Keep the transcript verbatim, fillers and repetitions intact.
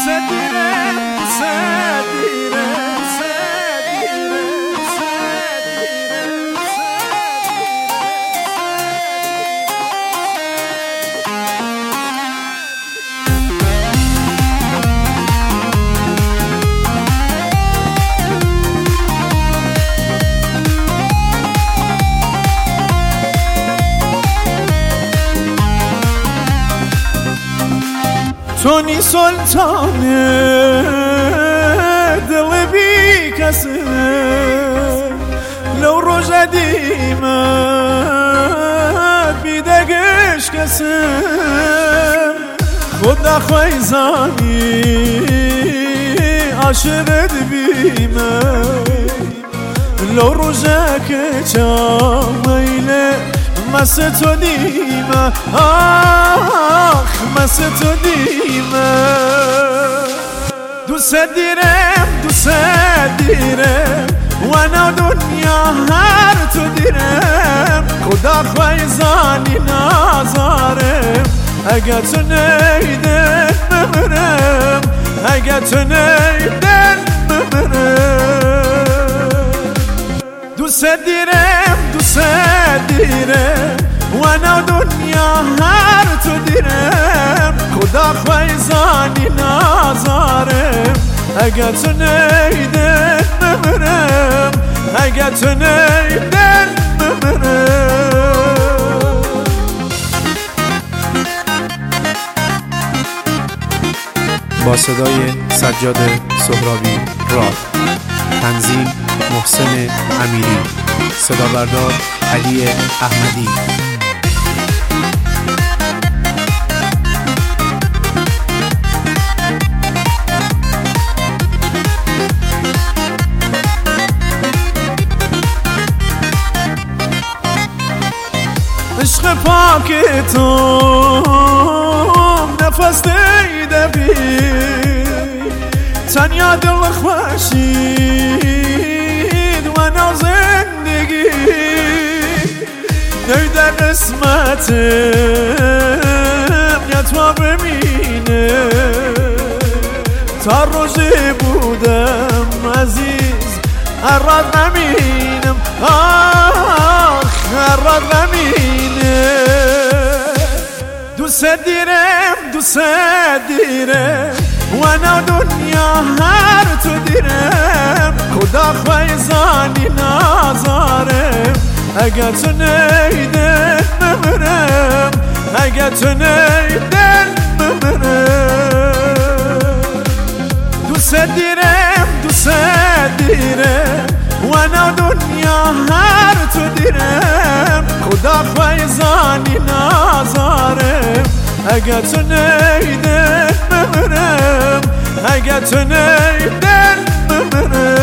تونی سلطان دل بی کسی لو روژه دیمت بیدگش کسی خود نخوای زانی عاشقت بیمه لو روژه که چامیله مست تو دیمه آخ مست تو دیمه دوست دیرم دوست دیرم و انا دنیا هر تو دیرم خدا خواه زانی نازارم اگه تو نیدن بمرم اگه تو نیدن بمرم دوست دیرم دوست دیرم و انا دنیا هر تو دیرم خدا خواه زانی نازارم اگه تو نیدن بمرم اگه تو نیدن بمرم با صدای سجاد سهرابی راد، تنظیم محسن امیری، صدا بردار علی احمدی. عشق پاک تو نفس دیده بی تنیا دل خوشید و نو زندگی نیده قسمتم یا تو ببینه تا روزی بودم عزیز هرات نمینم آخ هرات نمینه دوست دیرم دوست دیرم و انا دنیا هر تو دیرم خدا خواه زانی نازارم اگه تو نیدن بمرم اگه تو نیدن بمرم دوست دیرم دوست دیرم و انا دنیا هر تو دیرم خدا خواه زانی نازارم اگه تو نیدن بمرم اگه تو نیدن بمرم